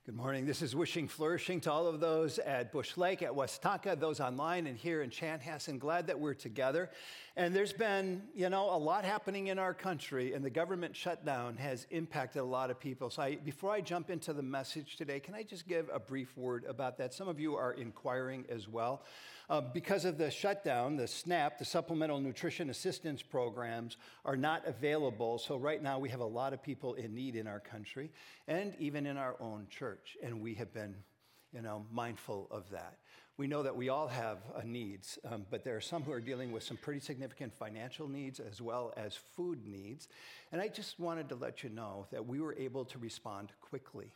Good morning. This is wishing flourishing to all of those at Bush Lake, at West Tonka, those online and here in Chanhassen. Glad that we're together. And there's been, a lot happening in our country, and the government shutdown has impacted a lot of people. So before I jump into the message today, can I just give a brief word about that? Some of you are inquiring as well. Because of the shutdown, the SNAP, the Supplemental Nutrition Assistance Programs, are not available. So right now we have a lot of people in need in our country and even in our own church. And we have been, mindful of that. We know that we all have needs, but there are some who are dealing with some pretty significant financial needs as well as food needs. And I just wanted to let you know that we were able to respond quickly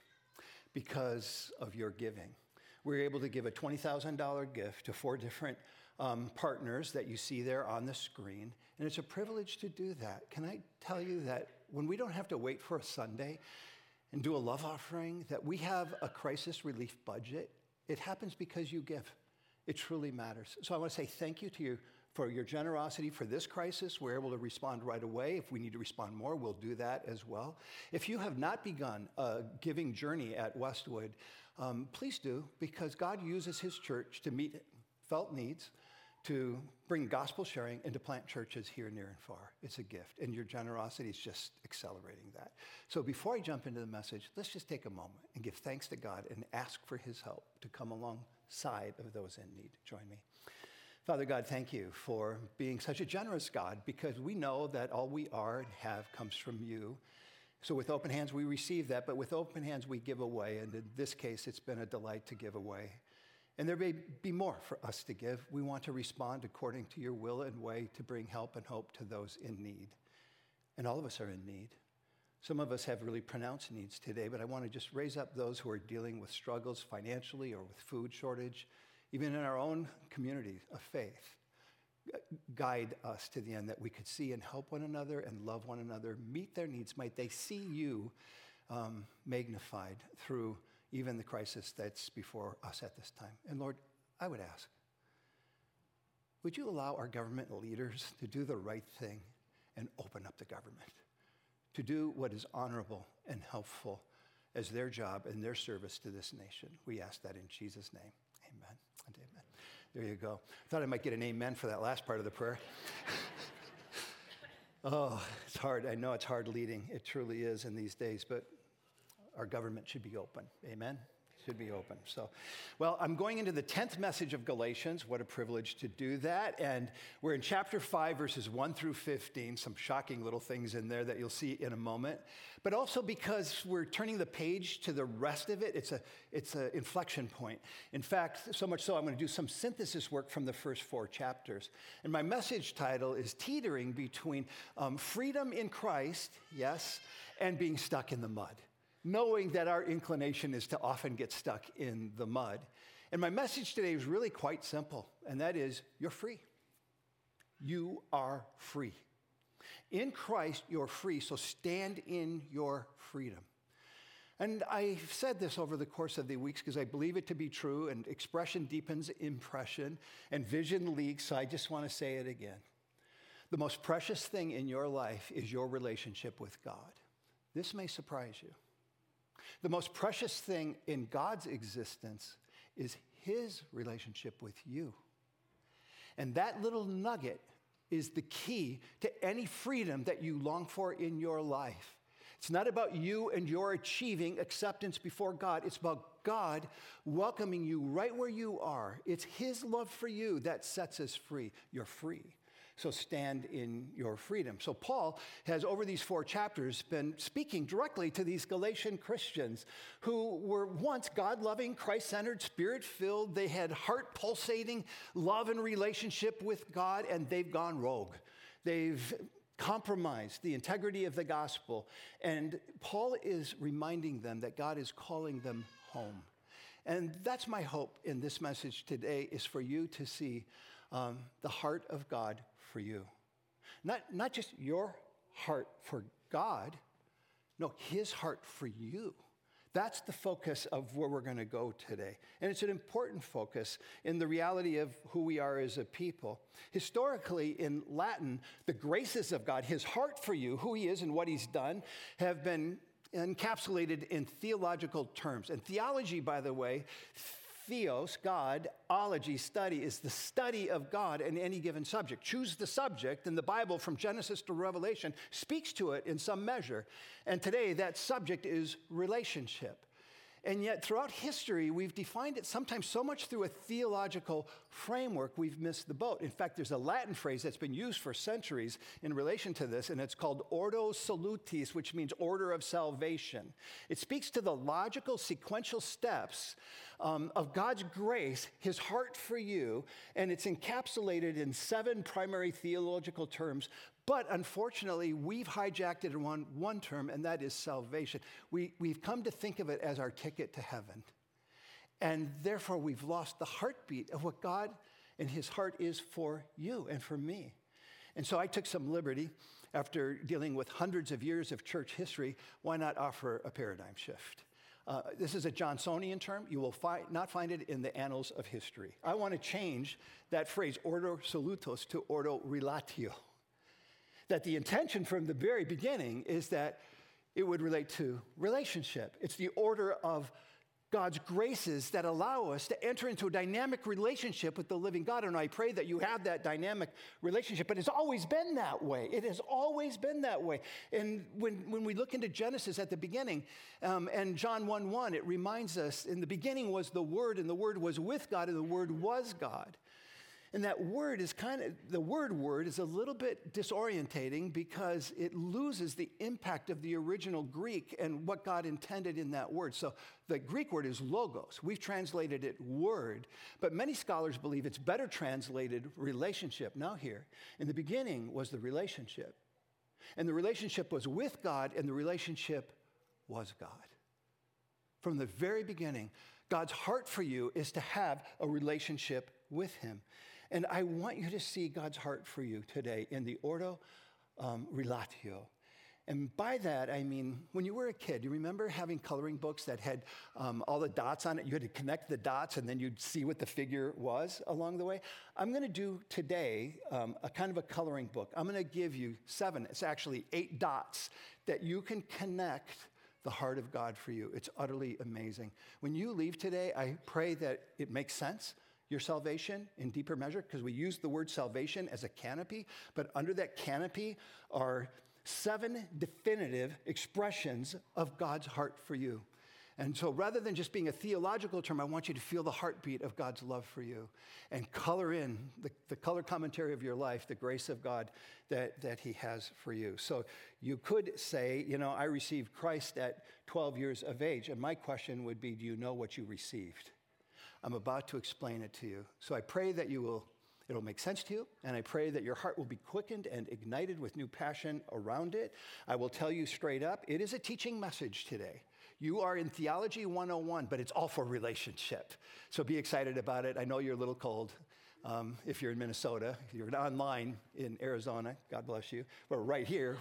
because of your giving. We were able to give a $20,000 gift to 4 different partners that you see there on the screen. And it's a privilege to do that. Can I tell you that when we don't have to wait for a Sunday and do a love offering, that we have a crisis relief budget? It happens because you give. It truly matters. So I want to say thank you to you for your generosity for this crisis. We're able to respond right away. If we need to respond more, we'll do that as well. If you have not begun a giving journey at Westwood, please do, because God uses his church to meet felt needs, to bring gospel sharing, and to plant churches here, near and far. It's a gift, and your generosity is just accelerating that. So before I jump into the message, let's just take a moment and give thanks to God and ask for his help to come alongside of those in need. Join me. Father God, thank you for being such a generous God, because we know that all we are and have comes from you. So with open hands, we receive that, but with open hands, we give away. And in this case, it's been a delight to give away. And there may be more for us to give. We want to respond according to your will and way to bring help and hope to those in need. And all of us are in need. Some of us have really pronounced needs today, but I want to just raise up those who are dealing with struggles financially or with food shortage, even in our own community of faith. Guide us to the end that we could see and help one another and love one another, meet their needs. Might they see you magnified through even the crisis that's before us at this time. And Lord, I would ask, would you allow our government leaders to do the right thing and open up the government, to do what is honorable and helpful as their job and their service to this nation? We ask that in Jesus' name. Amen and amen. There you go. I thought I might get an amen for that last part of the prayer. Oh, it's hard. I know it's hard leading. It truly is in these days, but our government should be open. Amen? Should be open. So, well, I'm going into the 10th message of Galatians. What a privilege to do that. And we're in chapter 5, verses 1 through 15. Some shocking little things in there that you'll see in a moment. But also because we're turning the page to the rest of it, it's an inflection point. In fact, so much so, I'm going to do some synthesis work from the first 4 chapters. And my message title is teetering between freedom in Christ, yes, and being stuck in the mud, knowing that our inclination is to often get stuck in the mud. And my message today is really quite simple, and that is, you're free. You are free. In Christ, you're free, so stand in your freedom. And I've said this over the course of the weeks because I believe it to be true, and expression deepens impression, and vision leaks, so I just want to say it again. The most precious thing in your life is your relationship with God. This may surprise you. The most precious thing in God's existence is his relationship with you. And that little nugget is the key to any freedom that you long for in your life. It's not about you and your achieving acceptance before God. It's about God welcoming you right where you are. It's his love for you that sets us free. You're free. So stand in your freedom. So Paul has, over these 4 chapters, been speaking directly to these Galatian Christians who were once God-loving, Christ-centered, Spirit-filled. They had heart-pulsating love and relationship with God, and they've gone rogue. They've compromised the integrity of the gospel. And Paul is reminding them that God is calling them home. And that's my hope in this message today, is for you to see the heart of God for you. Not just your heart for God, no, his heart for you. That's the focus of where we're going to go today. And it's an important focus in the reality of who we are as a people. Historically, in Latin, the graces of God, his heart for you, who he is and what he's done, have been encapsulated in theological terms. And theology, by the way, theos, God, ology, study, is the study of God in any given subject. Choose the subject, and the Bible from Genesis to Revelation speaks to it in some measure. And today, that subject is relationship. And yet, throughout history, we've defined it sometimes so much through a theological framework, we've missed the boat. In fact, there's a Latin phrase that's been used for centuries in relation to this, and it's called ordo salutis, which means order of salvation. It speaks to the logical, sequential steps of God's grace, his heart for you, and it's encapsulated in 7 primary theological terms. But unfortunately, we've hijacked it in one term, and that is salvation. We've come to think of it as our ticket to heaven. And therefore, we've lost the heartbeat of what God and his heart is for you and for me. And so I took some liberty after dealing with hundreds of years of church history. Why not offer a paradigm shift? This is a Johnsonian term. You will not find it in the annals of history. I want to change that phrase, ordo salutos, to ordo relatio. That the intention from the very beginning is that it would relate to relationship. It's the order of God's graces that allow us to enter into a dynamic relationship with the living God. And I pray that you have that dynamic relationship. But it's always been that way. It has always been that way. And when we look into Genesis at the beginning, and John 1:1, it reminds us, in the beginning was the Word, and the Word was with God, and the Word was God. And that word is the word is a little bit disorientating because it loses the impact of the original Greek and what God intended in that word. So the Greek word is logos. We've translated it word, but many scholars believe it's better translated relationship. Now here, in the beginning was the relationship. And the relationship was with God, and the relationship was God. From the very beginning, God's heart for you is to have a relationship with him. And I want you to see God's heart for you today in the ordo relatio. And by that, I mean, when you were a kid, you remember having coloring books that had all the dots on it? You had to connect the dots, and then you'd see what the figure was along the way. I'm going to do today a kind of a coloring book. I'm going to give you 7, it's actually 8 dots that you can connect the heart of God for you. It's utterly amazing. When you leave today, I pray that it makes sense. Your salvation in deeper measure, because we use the word salvation as a canopy, but under that canopy are 7 definitive expressions of God's heart for you. And so rather than just being a theological term, I want you to feel the heartbeat of God's love for you and color in the color commentary of your life, the grace of God that he has for you. So you could say, I received Christ at 12 years of age. And my question would be, do you know what you received? I'm about to explain it to you. So I pray that it'll make sense to you, and I pray that your heart will be quickened and ignited with new passion around it. I will tell you straight up, it is a teaching message today. You are in Theology 101, but it's all for relationship. So be excited about it. I know you're a little cold. If you're in Minnesota, if you're online in Arizona, God bless you. But right here,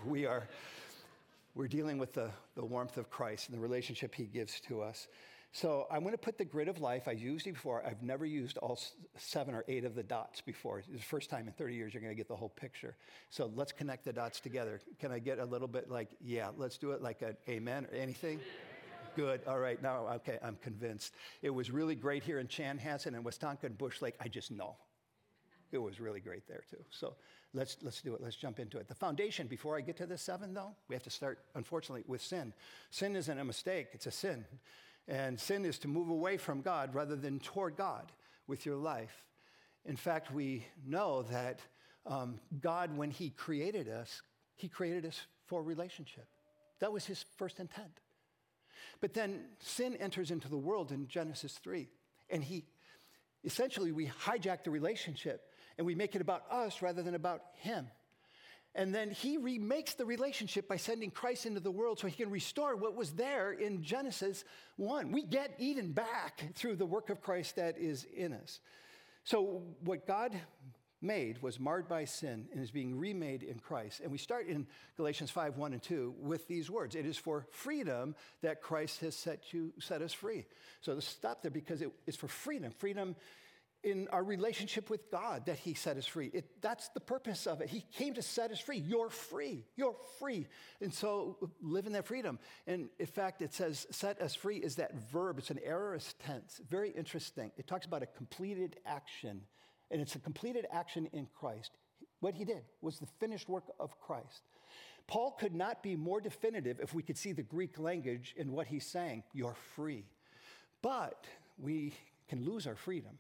we're dealing with the warmth of Christ and the relationship he gives to us. So I'm going to put the grid of life. I used it before. I've never used all 7 or 8 of the dots before. It's the first time in 30 years you're going to get the whole picture. So let's connect the dots together. Can I get a little bit like, yeah, let's do it like an amen or anything? Good. All right. Now, okay, I'm convinced. It was really great here in Chanhassen and Westonka and Bush Lake. I just know. It was really great there, too. So let's do it. Let's jump into it. The foundation, before I get to the 7, though, we have to start, unfortunately, with sin. Sin isn't a mistake. It's a sin. And sin is to move away from God rather than toward God with your life. In fact, we know that God, when he created us for relationship. That was his first intent. But then sin enters into the world in Genesis 3. And essentially, we hijack the relationship and we make it about us rather than about him. And then he remakes the relationship by sending Christ into the world so he can restore what was there in Genesis 1. We get Eden back through the work of Christ that is in us. So what God made was marred by sin and is being remade in Christ. And we start in Galatians 5:1 and 2 with these words. It is for freedom that Christ has set us free. So let's stop there because it's for freedom. Freedom in our relationship with God that he set us free. That's the purpose of it. He came to set us free. You're free. You're free. And so live in that freedom. And in fact, it says set us free is that verb. It's an aorist tense. Very interesting. It talks about a completed action. And it's a completed action in Christ. What he did was the finished work of Christ. Paul could not be more definitive if we could see the Greek language in what he's saying. You're free. But we can lose our freedom.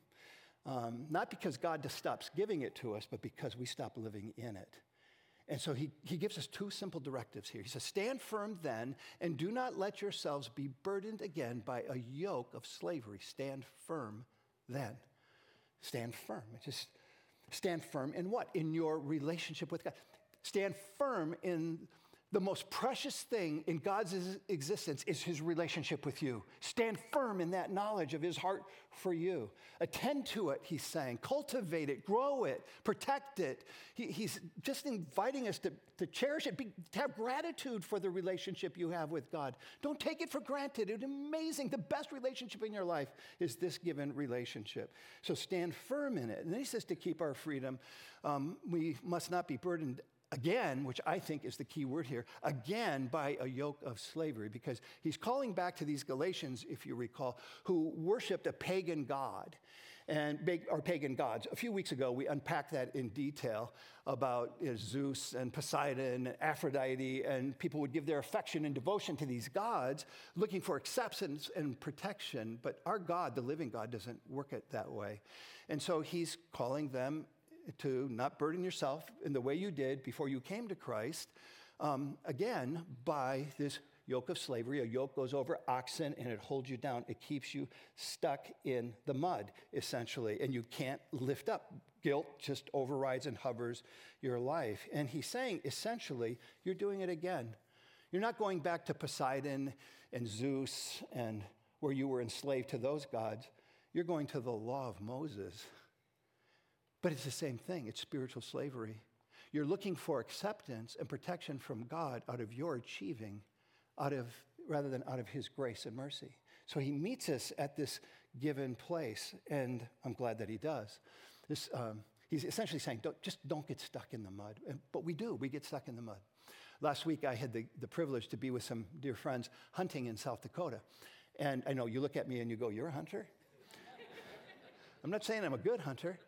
Not because God just stops giving it to us, but because we stop living in it. And so he gives us two simple directives here. He says, stand firm then, and do not let yourselves be burdened again by a yoke of slavery. Stand firm then. Stand firm. Just stand firm in what? In your relationship with God. Stand firm in the most precious thing in God's existence is his relationship with you. Stand firm in that knowledge of his heart for you. Attend to it, he's saying. Cultivate it, grow it, protect it. He's just inviting us to cherish it, to have gratitude for the relationship you have with God. Don't take it for granted. It's amazing. The best relationship in your life is this given relationship. So stand firm in it. And then he says to keep our freedom, we must not be burdened again, which I think is the key word here, again by a yoke of slavery, because he's calling back to these Galatians, if you recall, who worshiped a pagan god or pagan gods. A few weeks ago, we unpacked that in detail about Zeus and Poseidon and Aphrodite, and people would give their affection and devotion to these gods, looking for acceptance and protection. But our God, the living God, doesn't work it that way. And so he's calling them to not burden yourself in the way you did before you came to Christ, again, by this yoke of slavery. A yoke goes over oxen and it holds you down. It keeps you stuck in the mud, essentially, and you can't lift up. Guilt just overrides and hovers your life. And he's saying, essentially, you're doing it again. You're not going back to Poseidon and Zeus and where you were enslaved to those gods. You're going to the law of Moses. But it's the same thing. It's spiritual slavery. You're looking for acceptance and protection from God out of your achieving, rather than out of his grace and mercy. So he meets us at this given place, and I'm glad that he does. He's essentially saying, don't get stuck in the mud. But we do. We get stuck in the mud. Last week, I had the privilege to be with some dear friends hunting in South Dakota. And I know you look at me and you go, you're a hunter? I'm not saying I'm a good hunter.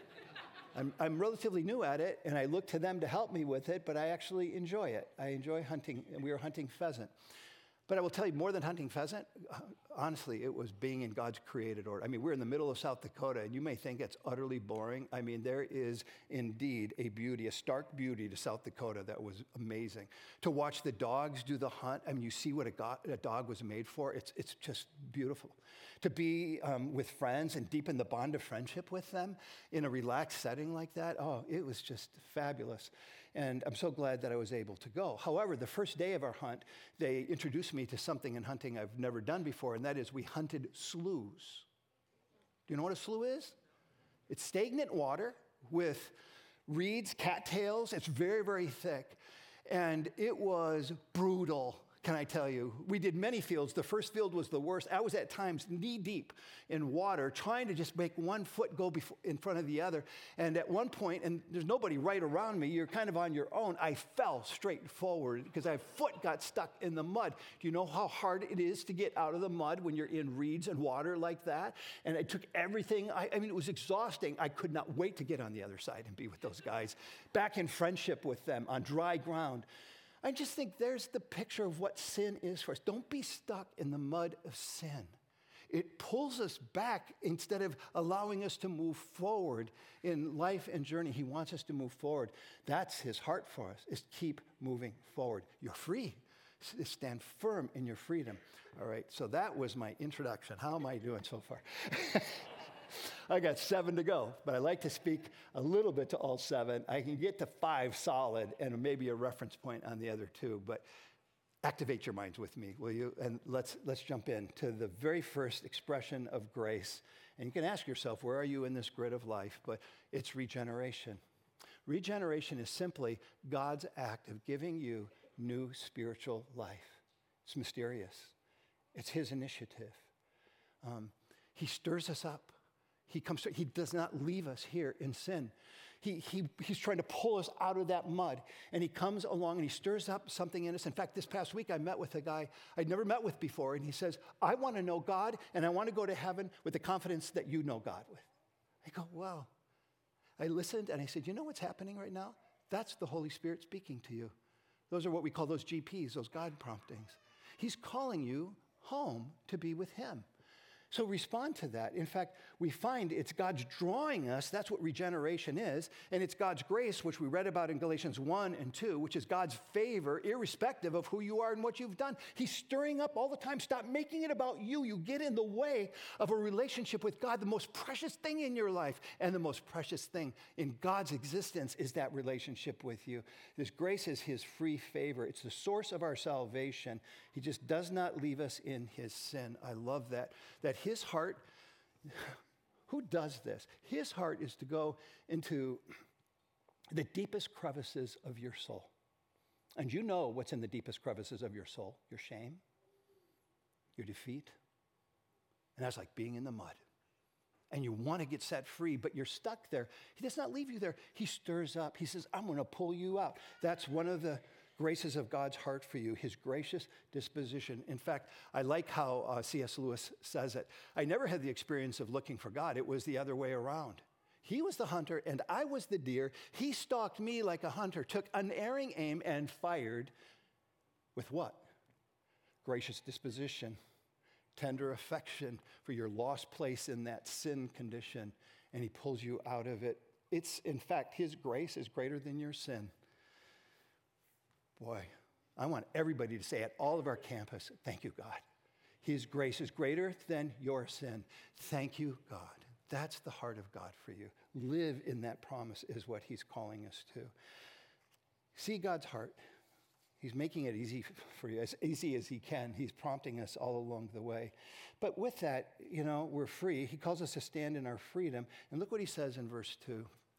I'm relatively new at it, and I look to them to help me with it, but I actually enjoy it. I enjoy hunting, and we were hunting pheasant. But I will tell you, more than hunting pheasant, honestly, it was being in God's created order. I mean, we're in the middle of South Dakota, and you may think it's utterly boring. I mean, there is indeed a beauty, a stark beauty to South Dakota that was amazing. To watch the dogs do the hunt, I mean, you see what a dog was made for. It's just beautiful. To be with friends and deepen the bond of friendship with them in a relaxed setting like that, it was just fabulous. And I'm so glad that I was able to go. However, the first day of our hunt, they introduced me to something in hunting I've never done before, and that is we hunted sloughs. Do you know what a slough is? It's stagnant water with reeds, cattails. It's very, very thick. And it was brutal, can I tell you. We did many fields. The first field was the worst. I was at times knee deep in water, trying to just make one foot go in front of the other. And at one point, and there's nobody right around me, you're kind of on your own, I fell straight forward because my foot got stuck in the mud. Do you know how hard it is to get out of the mud when you're in reeds and water like that? And it took everything. I mean, it was exhausting. I could not wait to get on the other side and be with those guys, back in friendship with them on dry ground. I just think there's the picture of what sin is for us. Don't be stuck in the mud of sin. It pulls us back instead of allowing us to move forward in life and journey. He wants us to move forward. That's his heart for us, is keep moving forward. You're free. Stand firm in your freedom. All right, so that was my introduction. How am I doing so far? I got 7 to go, but I like to speak a little bit to all 7. I can get to 5 solid and maybe a reference point on the other 2, but activate your minds with me, will you? And let's jump in to the very first expression of grace. And you can ask yourself, where are you in this grid of life? But it's regeneration. Regeneration is simply God's act of giving you new spiritual life. It's mysterious. It's his initiative. He stirs us up. He does not leave us here in sin. He's trying to pull us out of that mud. And he comes along and he stirs up something in us. In fact, this past week I met with a guy I'd never met with before. And he says, I want to know God and I want to go to heaven with the confidence that you know God with. I go, wow. I listened and I said, you know what's happening right now? That's the Holy Spirit speaking to you. Those are what we call those GPs, those God promptings. He's calling you home to be with him. So respond to that. In fact, we find it's God's drawing us. That's what regeneration is. And it's God's grace, which we read about in Galatians 1 and 2, which is God's favor, irrespective of who you are and what you've done. He's stirring up all the time. Stop making it about you. You get in the way of a relationship with God, the most precious thing in your life. And the most precious thing in God's existence is that relationship with you. This grace is his free favor. It's the source of our salvation. He just does not leave us in his sin. I love that his heart, who does this? His heart is to go into the deepest crevices of your soul. And you know what's in the deepest crevices of your soul: your shame, your defeat. And that's like being in the mud. And you want to get set free, but you're stuck there. He does not leave you there. He stirs up. He says, I'm going to pull you out. That's one of the graces of God's heart for you, his gracious disposition. In fact, I like how C.S. Lewis says it. I never had the experience of looking for God. It was the other way around. He was the hunter and I was the deer. He stalked me like a hunter, took unerring aim and fired with what? Gracious disposition, tender affection for your lost place in that sin condition, and he pulls you out of it. It's, in fact, his grace is greater than your sin. Boy, I want everybody to say at all of our campus, thank you, God. His grace is greater than your sin. Thank you, God. That's the heart of God for you. Live in that promise is what he's calling us to. See God's heart. He's making it easy for you, as easy as he can. He's prompting us all along the way. But with that, we're free. He calls us to stand in our freedom. And look what he says in verse 2.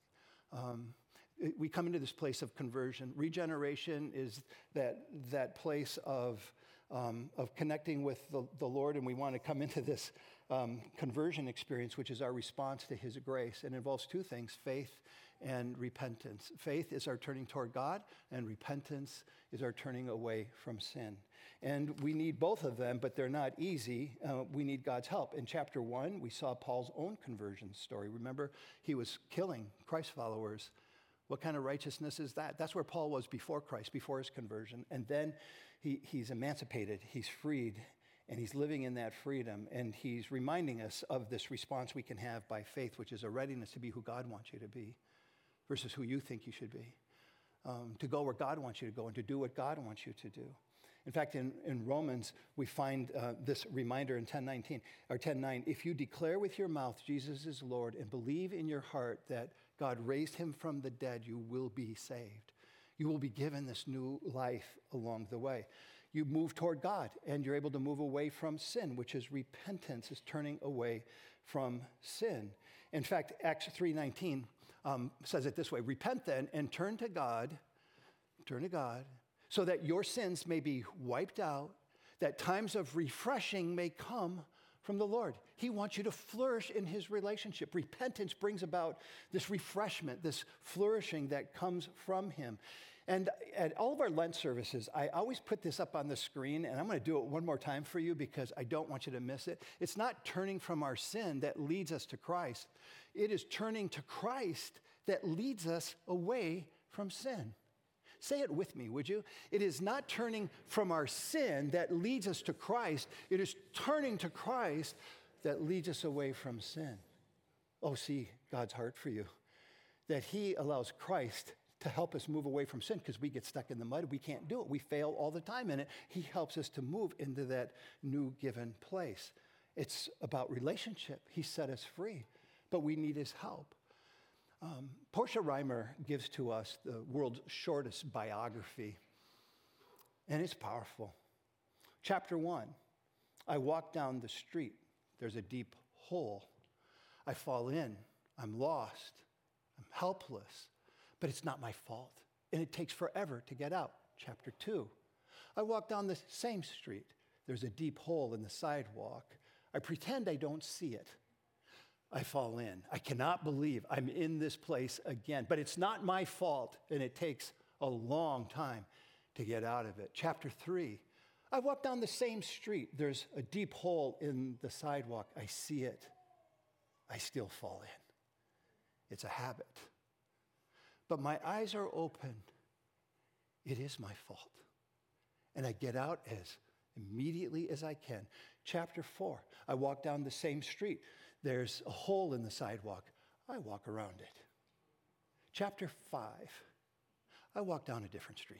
We come into this place of conversion. Regeneration is that place of connecting with the Lord, and we want to come into this conversion experience, which is our response to his grace. It involves two things: faith and repentance. Faith is our turning toward God, and repentance is our turning away from sin. And we need both of them, but they're not easy. We need God's help. In chapter 1, we saw Paul's own conversion story. Remember, he was killing Christ followers. What kind of righteousness is that? That's where Paul was before Christ, before his conversion. And then he's emancipated, he's freed, and he's living in that freedom. And he's reminding us of this response we can have by faith, which is a readiness to be who God wants you to be versus who you think you should be. To go where God wants you to go and to do what God wants you to do. In fact, in Romans, we find this reminder in 10:9. If you declare with your mouth Jesus is Lord and believe in your heart that God raised him from the dead, you will be saved. You will be given this new life along the way. You move toward God, and you're able to move away from sin, which is repentance, is turning away from sin. In fact, Acts 3:19 says it this way: repent then and turn to God, so that your sins may be wiped out, that times of refreshing may come from the Lord. He wants you to flourish in his relationship. Repentance brings about this refreshment, this flourishing that comes from him. And at all of our Lent services, I always put this up on the screen, and I'm going to do it one more time for you because I don't want you to miss it. It's not turning from our sin that leads us to Christ. It is turning to Christ that leads us away from sin. Say it with me, would you? It is not turning from our sin that leads us to Christ. It is turning to Christ that leads us away from sin. Oh, see God's heart for you, that he allows Christ to help us move away from sin because we get stuck in the mud. We can't do it. We fail all the time in it. He helps us to move into that new given place. It's about relationship. He set us free, but we need his help. Portia Reimer gives to us the world's shortest biography, and it's powerful. Chapter 1, I walk down the street. There's a deep hole. I fall in. I'm lost. I'm helpless, but it's not my fault, and it takes forever to get out. Chapter 2, I walk down the same street. There's a deep hole in the sidewalk. I pretend I don't see it. I fall in. I cannot believe I'm in this place again. But it's not my fault, and it takes a long time to get out of it. Chapter 3, I walk down the same street. There's a deep hole in the sidewalk. I see it. I still fall in. It's a habit. But my eyes are open. It is my fault. And I get out as immediately as I can. Chapter 4, I walk down the same street. There's a hole in the sidewalk. I walk around it. Chapter 5, I walk down a different street.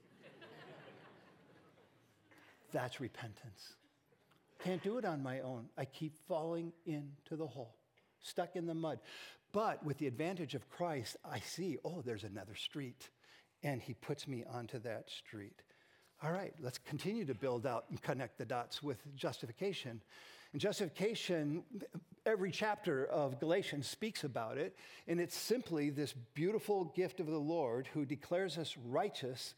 That's repentance. Can't do it on my own. I keep falling into the hole, stuck in the mud. But with the advantage of Christ, I see, there's another street. And he puts me onto that street. All right, let's continue to build out and connect the dots with justification. And justification, every chapter of Galatians speaks about it, and it's simply this beautiful gift of the Lord who declares us righteous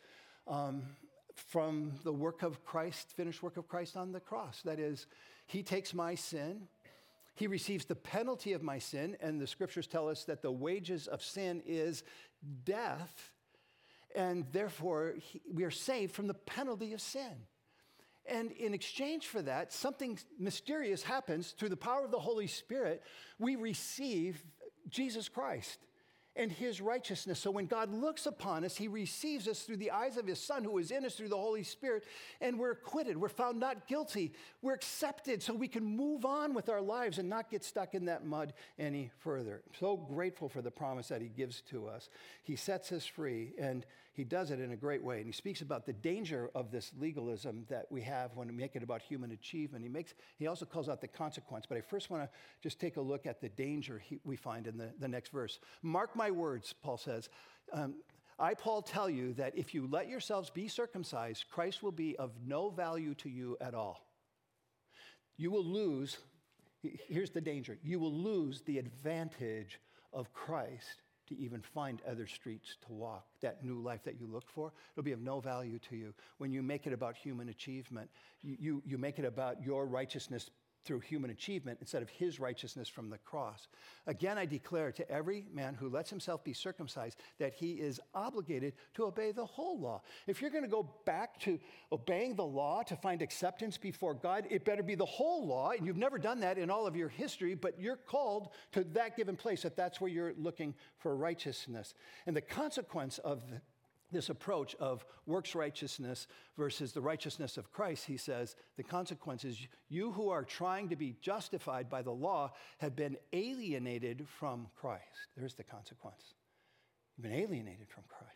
from the work of Christ, finished work of Christ on the cross. That is, he takes my sin, he receives the penalty of my sin, and the scriptures tell us that the wages of sin is death, and therefore we are saved from the penalty of sin. And in exchange for that, something mysterious happens through the power of the Holy Spirit. We receive Jesus Christ and his righteousness. So when God looks upon us, he receives us through the eyes of his Son who is in us through the Holy Spirit, and we're acquitted. We're found not guilty. We're accepted so we can move on with our lives and not get stuck in that mud any further. So grateful for the promise that he gives to us. He sets us free, and he does it in a great way. And he speaks about the danger of this legalism that we have when we make it about human achievement. He also calls out the consequence. But I first want to just take a look at the danger we find in the next verse. Mark my words, Paul says. I, Paul, tell you that if you let yourselves be circumcised, Christ will be of no value to you at all. You will lose, here's the danger, you will lose the advantage of Christ to even find other streets to walk, that new life that you look for. It'll be of no value to you. When you make it about human achievement, you make it about your righteousness through human achievement instead of his righteousness from the cross. Again, I declare to every man who lets himself be circumcised that he is obligated to obey the whole law. If you're going to go back to obeying the law to find acceptance before God, it better be the whole law, and you've never done that in all of your history, but you're called to that given place if that's where you're looking for righteousness. And the consequence of this approach of works righteousness versus the righteousness of Christ, he says, the consequence is you who are trying to be justified by the law have been alienated from Christ. There's the consequence. You've been alienated from Christ.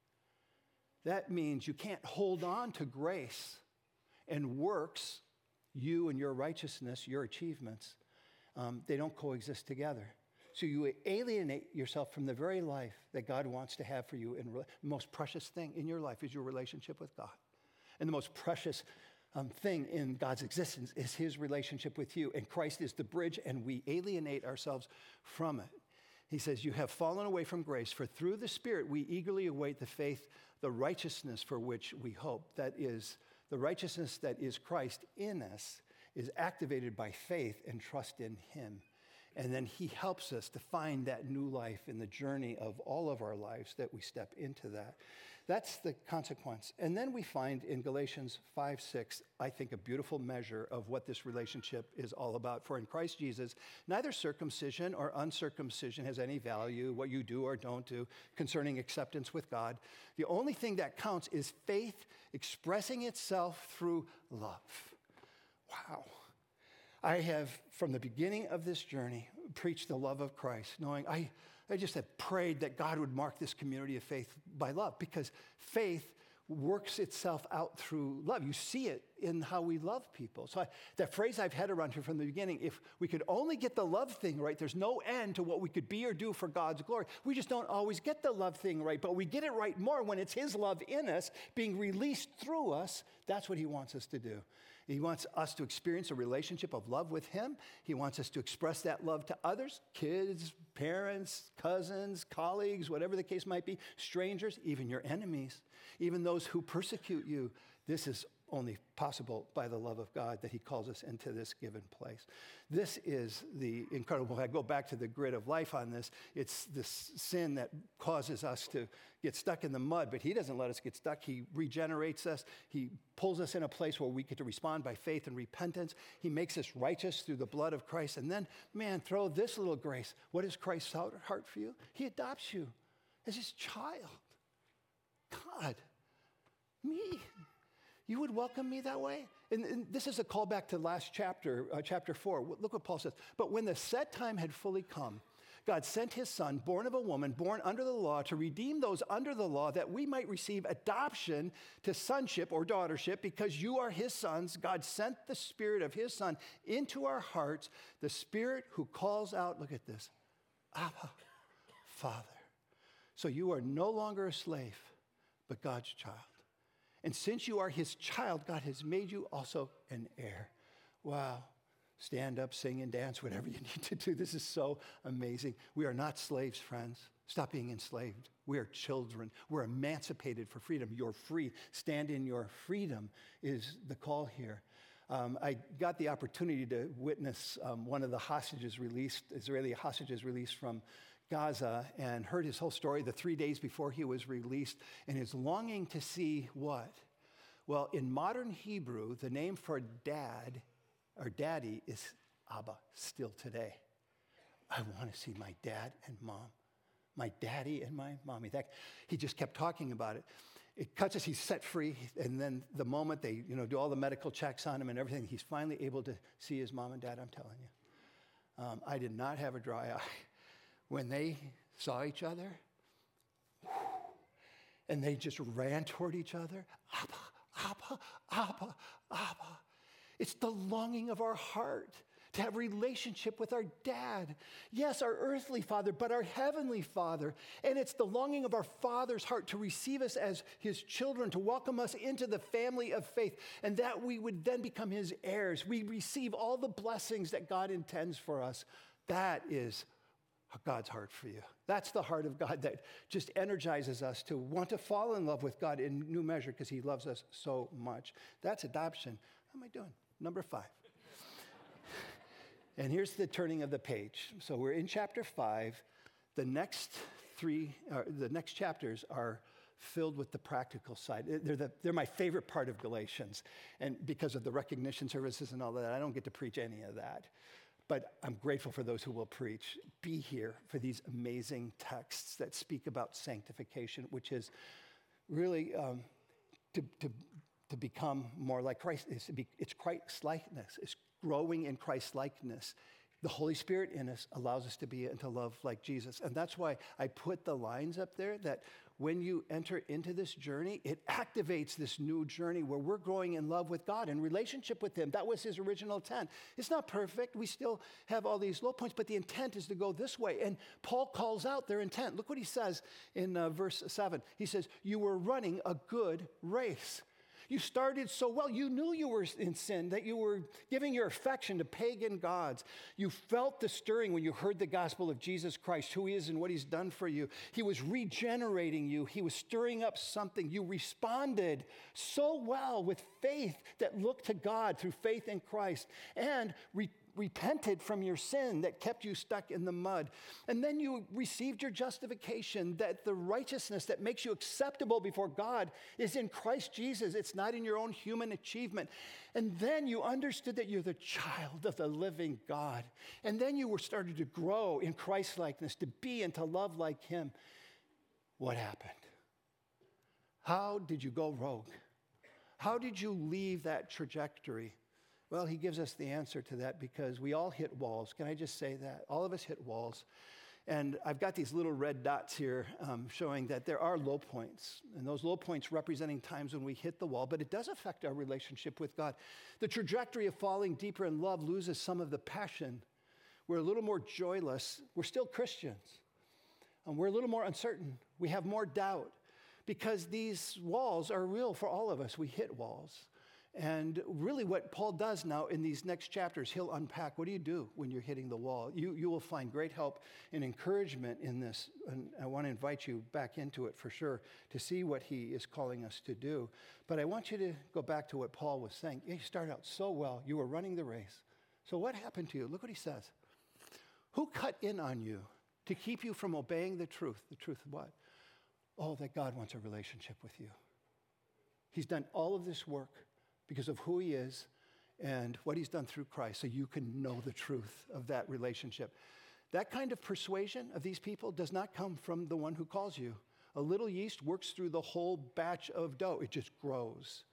That means you can't hold on to grace and works, you and your righteousness, your achievements. They don't coexist together. So you alienate yourself from the very life that God wants to have for you. And the most precious thing in your life is your relationship with God. And the most precious thing in God's existence is his relationship with you. And Christ is the bridge, and we alienate ourselves from it. He says, you have fallen away from grace, for through the Spirit we eagerly await the faith, the righteousness for which we hope. That is, the righteousness that is Christ in us is activated by faith and trust in him. And then he helps us to find that new life in the journey of all of our lives that we step into that. That's the consequence. And then we find in Galatians 5:6, I think, a beautiful measure of what this relationship is all about. For in Christ Jesus, neither circumcision or uncircumcision has any value, what you do or don't do concerning acceptance with God. The only thing that counts is faith expressing itself through love. Wow. I have, from the beginning of this journey, preached the love of Christ, knowing I just have prayed that God would mark this community of faith by love, because faith works itself out through love. You see it in how we love people. So that phrase I've had around here from the beginning, if we could only get the love thing right, there's no end to what we could be or do for God's glory. We just don't always get the love thing right, but we get it right more when it's his love in us being released through us. That's what he wants us to do. He wants us to experience a relationship of love with him. He wants us to express that love to others, kids, parents, cousins, colleagues, whatever the case might be, strangers, even your enemies, even those who persecute you. This is only possible by the love of God that he calls us into this given place. This is the incredible. I go back to the grid of life on this. It's this sin that causes us to get stuck in the mud, but he doesn't let us get stuck. He regenerates us. He pulls us in a place where we get to respond by faith and repentance. He makes us righteous through the blood of Christ. And then, man, throw this little grace. What is Christ's heart for you? He adopts you as his child. God, me. You would welcome me that way? And this is a callback to last chapter, chapter 4. Look what Paul says. But when the set time had fully come, God sent his son, born of a woman, born under the law, to redeem those under the law, that we might receive adoption to sonship or daughtership. Because you are his sons, God sent the Spirit of his Son into our hearts, the Spirit who calls out, look at this, Abba, Father. So you are no longer a slave, but God's child. And since you are his child, God has made you also an heir. Wow. Stand up, sing, and dance, whatever you need to do. This is so amazing. We are not slaves, friends. Stop being enslaved. We are children. We're emancipated for freedom. You're free. Stand in your freedom is the call here. I got the opportunity to witness one of the hostages released, Israeli hostages released from Gaza, and heard his whole story the 3 days before he was released, and his longing to see what? Well, in modern Hebrew, the name for dad or daddy is Abba, still today. I want to see my dad and mom, my daddy and my mommy. He just kept talking about it. It cuts us, he's set free, and then the moment they do all the medical checks on him and everything, he's finally able to see his mom and dad, I'm telling you. I did not have a dry eye. When they saw each other, and they just ran toward each other, Abba, Abba, Abba, Abba. It's the longing of our heart to have a relationship with our dad. Yes, our earthly father, but our heavenly Father. And it's the longing of our Father's heart to receive us as his children, to welcome us into the family of faith, and that we would then become his heirs. We receive all the blessings that God intends for us. That is God's heart for you. That's the heart of God that just energizes us to want to fall in love with God in new measure because he loves us so much. That's adoption. How am I doing? Number 5. And here's the turning of the page. So we're in chapter 5. The next chapters are filled with the practical side. They're my favorite part of Galatians. And because of the recognition services and all that, I don't get to preach any of that. But I'm grateful for those who will preach. Be here for these amazing texts that speak about sanctification, which is really to become more like Christ. It's Christ-likeness. It's growing in Christ-likeness. The Holy Spirit in us allows us to be and to love like Jesus. And that's why I put the lines up there that when you enter into this journey, it activates this new journey where we're growing in love with God, in relationship with him. That was his original intent. It's not perfect. We still have all these low points, but the intent is to go this way. And Paul calls out their intent. Look what he says in verse 7. He says, you were running a good race. You started so well. You knew you were in sin, that you were giving your affection to pagan gods. You felt the stirring when you heard the gospel of Jesus Christ, who he is and what he's done for you. He was regenerating you. He was stirring up something. You responded so well with faith that looked to God through faith in Christ, and repented from your sin that kept you stuck in the mud. And then you received your justification, that the righteousness that makes you acceptable before God is in Christ Jesus. It's not in your own human achievement. And then you understood that you're the child of the living God. And then you were started to grow in Christ-likeness, to be and to love like him. What happened? How did you go rogue? How did you leave that trajectory? Well, he gives us the answer to that because we all hit walls. Can I just say that? All of us hit walls. And I've got these little red dots here showing that there are low points. And those low points representing times when we hit the wall, but it does affect our relationship with God. The trajectory of falling deeper in love loses some of the passion. We're a little more joyless. We're still Christians. And we're a little more uncertain. We have more doubt because these walls are real for all of us. We hit walls. And really what Paul does now in these next chapters, he'll unpack, what do you do when you're hitting the wall? You will find great help and encouragement in this. And I want to invite you back into it for sure to see what he is calling us to do. But I want you to go back to what Paul was saying. You started out so well. You were running the race. So what happened to you? Look what he says. Who cut in on you to keep you from obeying the truth? The truth of what? Oh, that God wants a relationship with you. He's done all of this work because of who he is and what he's done through Christ, so you can know the truth of that relationship. That kind of persuasion of these people does not come from the one who calls you. A little yeast works through the whole batch of dough. It just grows.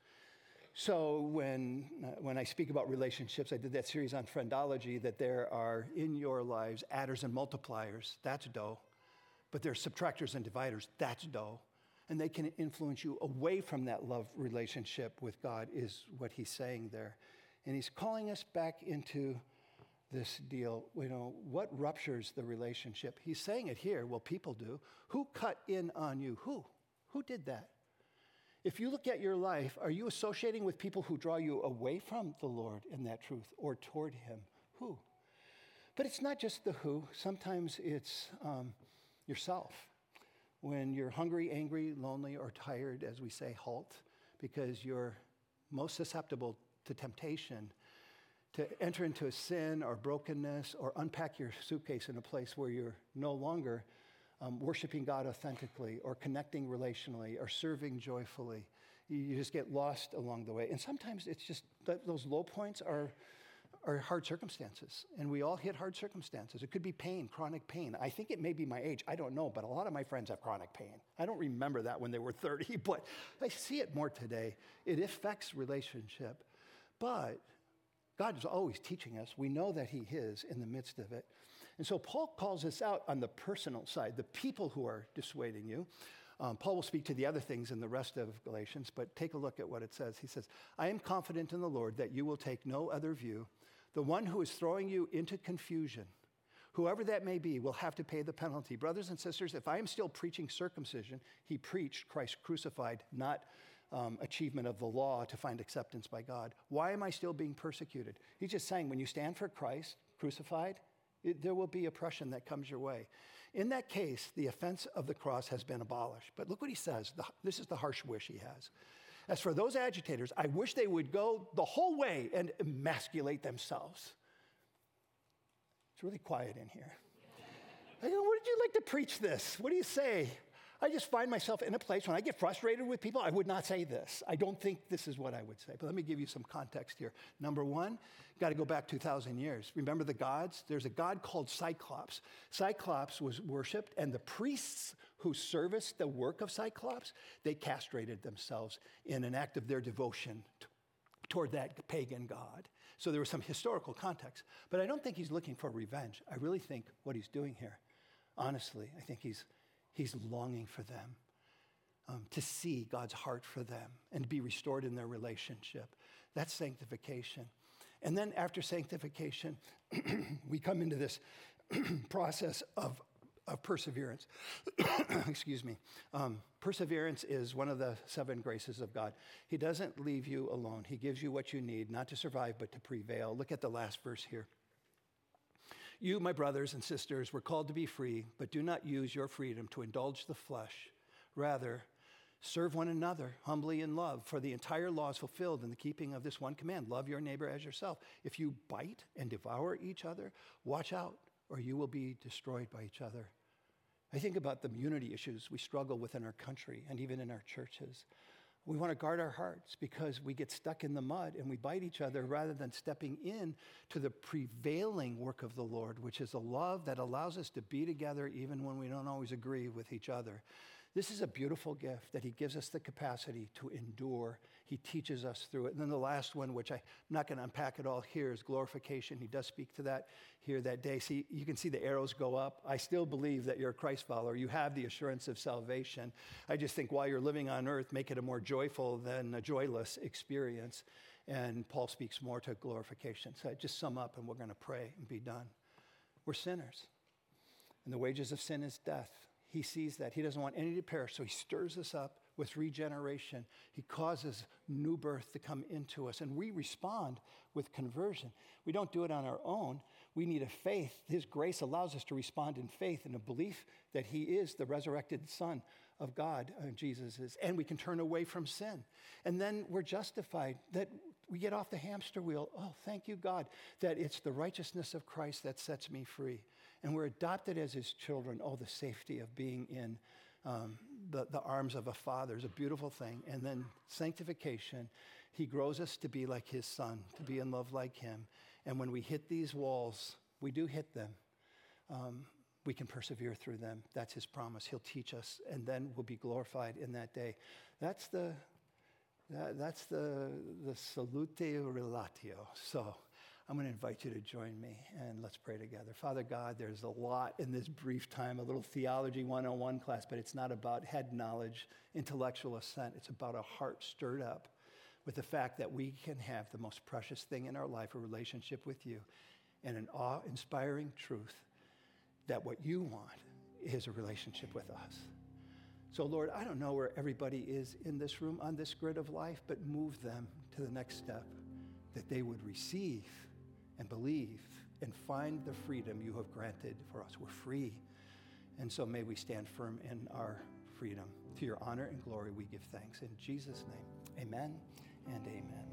So when I speak about relationships, I did that series on friendology, that there are in your lives adders and multipliers. That's dough. But there's subtractors and dividers. That's dough. And they can influence you away from that love relationship with God, is what he's saying there. And he's calling us back into this deal. What ruptures the relationship? He's saying it here. Well, people do. Who cut in on you? Who? Who did that? If you look at your life, are you associating with people who draw you away from the Lord in that truth or toward him? Who? But it's not just the who. Sometimes it's yourself. When you're hungry, angry, lonely, or tired, as we say, halt, because you're most susceptible to temptation, to enter into a sin or brokenness, or unpack your suitcase in a place where you're no longer worshiping God authentically, or connecting relationally, or serving joyfully. You just get lost along the way. And sometimes it's just those low points are hard circumstances, and we all hit hard circumstances. It could be pain, chronic pain. I think it may be my age. I don't know, but a lot of my friends have chronic pain. I don't remember that when they were 30, but I see it more today. It affects relationship, but God is always teaching us. We know that he is in the midst of it. And so Paul calls us out on the personal side, the people who are dissuading you. Paul will speak to the other things in the rest of Galatians, but take a look at what it says. He says, I am confident in the Lord that you will take no other view. The one who is throwing you into confusion, whoever that may be, will have to pay the penalty. Brothers and sisters, if I am still preaching circumcision, he preached Christ crucified, not achievement of the law to find acceptance by God. Why am I still being persecuted? He's just saying, when you stand for Christ crucified, there will be oppression that comes your way. In that case, the offense of the cross has been abolished. But look what he says. This is the harsh wish he has. As for those agitators, I wish they would go the whole way and emasculate themselves. It's really quiet in here. Would you like to preach this? What do you say? I just find myself in a place when I get frustrated with people, I would not say this. I don't think this is what I would say. But let me give you some context here. Number one, got to go back 2,000 years. Remember the gods? There's a god called Cyclops. Cyclops was worshipped, and the priests who serviced the work of Cyclops, they castrated themselves in an act of their devotion toward that pagan god. So there was some historical context. But I don't think he's looking for revenge. I really think what he's doing here, honestly, I think he's longing for them, to see God's heart for them and to be restored in their relationship. That's sanctification. And then after sanctification, we come into this process of perseverance. Excuse me. Perseverance is one of the 7 graces of God. He doesn't leave you alone. He gives you what you need, not to survive, but to prevail. Look at the last verse here. You, my brothers and sisters, were called to be free, but do not use your freedom to indulge the flesh. Rather, serve one another humbly in love, for the entire law is fulfilled in the keeping of this one command: love your neighbor as yourself. If you bite and devour each other, watch out, or you will be destroyed by each other. I think about the unity issues we struggle with in our country and even in our churches. We want to guard our hearts because we get stuck in the mud and we bite each other rather than stepping in to the prevailing work of the Lord, which is a love that allows us to be together even when we don't always agree with each other. This is a beautiful gift that he gives us the capacity to endure. He teaches us through it. And then the last one, which I'm not going to unpack it all here, is glorification. He does speak to that here that day. See, you can see the arrows go up. I still believe that you're a Christ follower. You have the assurance of salvation. I just think while you're living on earth, make it a more joyful than a joyless experience. And Paul speaks more to glorification. So I just sum up and we're going to pray and be done. We're sinners. And the wages of sin is death. He sees that. He doesn't want any to perish, so he stirs us up with regeneration. He causes new birth to come into us, and we respond with conversion. We don't do it on our own. We need a faith. His grace allows us to respond in faith and a belief that he is the resurrected Son of God, Jesus is, and we can turn away from sin. And then we're justified, that we get off the hamster wheel. Oh, thank you, God, that it's the righteousness of Christ that sets me free. And we're adopted as his children. Oh, the safety of being in the arms of a father is a beautiful thing. And then sanctification, he grows us to be like his son, to be in love like him. And when we hit these walls, we do hit them. We can persevere through them. That's his promise. He'll teach us, and then we'll be glorified in that day. That's the salute relatio. So I'm going to invite you to join me, and let's pray together. Father God, there's a lot in this brief time, a little theology 101 class, but it's not about head knowledge, intellectual assent. It's about a heart stirred up with the fact that we can have the most precious thing in our life, a relationship with you, and an awe-inspiring truth that what you want is a relationship with us. So, Lord, I don't know where everybody is in this room on this grid of life, but move them to the next step, that they would receive and believe and find the freedom you have granted for us. We're free. And so may we stand firm in our freedom. To your honor and glory, we give thanks. In Jesus' name, amen and amen.